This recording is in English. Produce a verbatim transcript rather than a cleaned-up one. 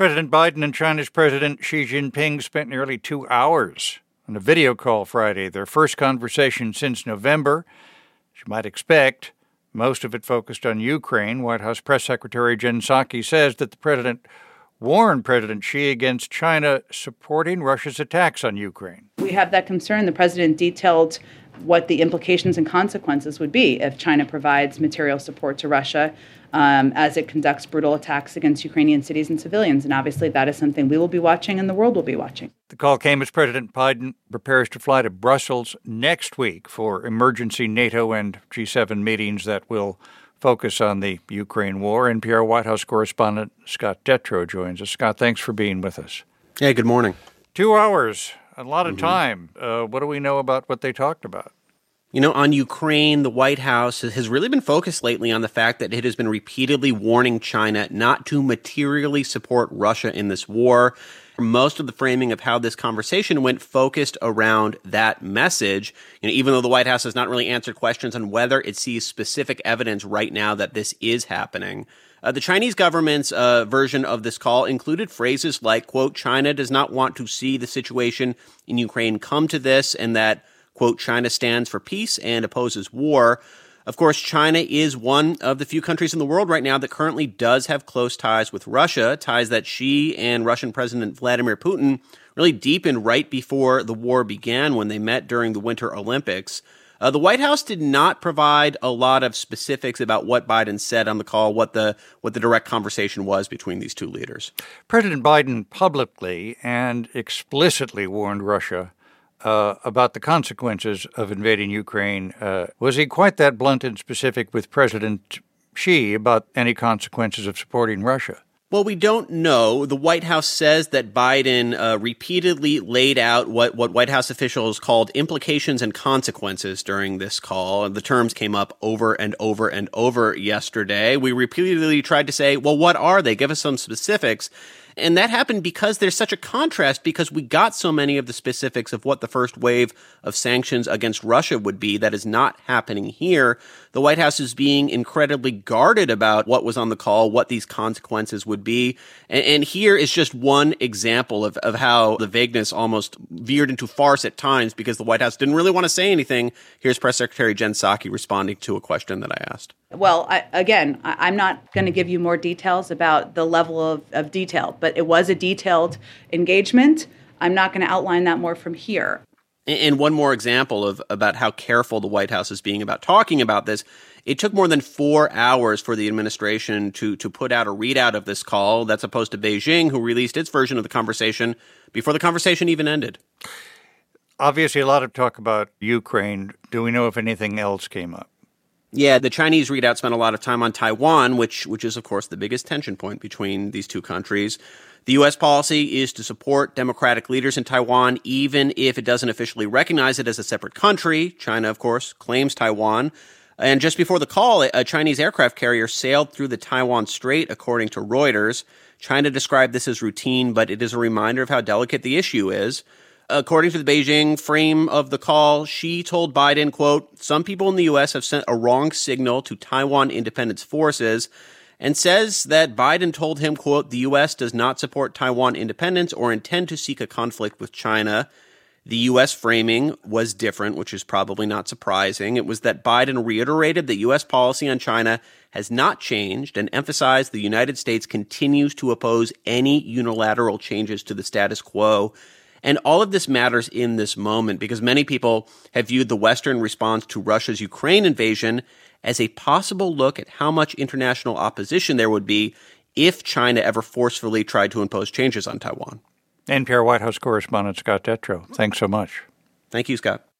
President Biden and China's President Xi Jinping spent nearly two hours on a video call Friday, their first conversation since November. As you might expect, most of it focused on Ukraine. White House Press Secretary Jen Psaki says that the president warned President Xi against China supporting Russia's attacks on Ukraine. We have that concern. The president detailed what the implications and consequences would be if China provides material support to Russia um, as it conducts brutal attacks against Ukrainian cities and civilians. And obviously that is something we will be watching and the world will be watching. The call came as President Biden prepares to fly to Brussels next week for emergency NATO and G seven meetings that will focus on the Ukraine war. N P R White House correspondent Scott Detrow joins us. Scott, thanks for being with us. Hey, good morning. Two hours, a lot of mm-hmm. time. Uh, what do we know about what they talked about? You know, on Ukraine, the White House has really been focused lately on the fact that it has been repeatedly warning China not to materially support Russia in this war. Most of the framing of how this conversation went focused around that message. You know, even though the White House has not really answered questions on whether it sees specific evidence right now that this is happening. Uh, the Chinese government's uh, version of this call included phrases like, quote, China does not want to see the situation in Ukraine come to this, and that, quote, China stands for peace and opposes war. Of course, China is one of the few countries in the world right now that currently does have close ties with Russia, ties that Xi and Russian President Vladimir Putin really deepened right before the war began when they met during the Winter Olympics. Uh, the White House did not provide a lot of specifics about what Biden said on the call, what the what the direct conversation was between these two leaders. President Biden publicly and explicitly warned Russia Uh, about the consequences of invading Ukraine. Uh, was he quite that blunt and specific with President Xi about any consequences of supporting Russia? Well, we don't know. The White House says that Biden uh, repeatedly laid out what, what White House officials called implications and consequences during this call. And the terms came up over and over and over yesterday. We repeatedly tried to say, well, what are they? Give us some specifics. And that happened because there's such a contrast, because we got so many of the specifics of what the first wave of sanctions against Russia would be that is not happening here. The White House is being incredibly guarded about what was on the call, what these consequences would be. And, and here is just one example of, of how the vagueness almost veered into farce at times because the White House didn't really want to say anything. Here's Press Secretary Jen Psaki responding to a question that I asked. Well, I, again, I, I'm not going to give you more details about the level of, of detail, but it was a detailed engagement. I'm not going to outline that more from here. And one more example of about how careful the White House is being about talking about this. It took more than four hours for the administration to, to put out a readout of this call. That's opposed to Beijing, who released its version of the conversation before the conversation even ended. Obviously, a lot of talk about Ukraine. Do we know if anything else came up? Yeah, the Chinese readout spent a lot of time on Taiwan, which which is, of course, the biggest tension point between these two countries. The U S policy is to support democratic leaders in Taiwan, even if it doesn't officially recognize it as a separate country. China, of course, claims Taiwan. And just before the call, a Chinese aircraft carrier sailed through the Taiwan Strait, according to Reuters. China described this as routine, but it is a reminder of how delicate the issue is. According to the Beijing frame of the call, Xi told Biden, quote, some people in the U S have sent a wrong signal to Taiwan independence forces, and says that Biden told him, quote, the U S does not support Taiwan independence or intend to seek a conflict with China. The U S framing was different, which is probably not surprising. It was that Biden reiterated that U S policy on China has not changed and emphasized the United States continues to oppose any unilateral changes to the status quo. And all of this matters in this moment because many people have viewed the Western response to Russia's Ukraine invasion as a possible look at how much international opposition there would be if China ever forcefully tried to impose changes on Taiwan. N P R White House correspondent Scott Detrow, thanks so much. Thank you, Scott.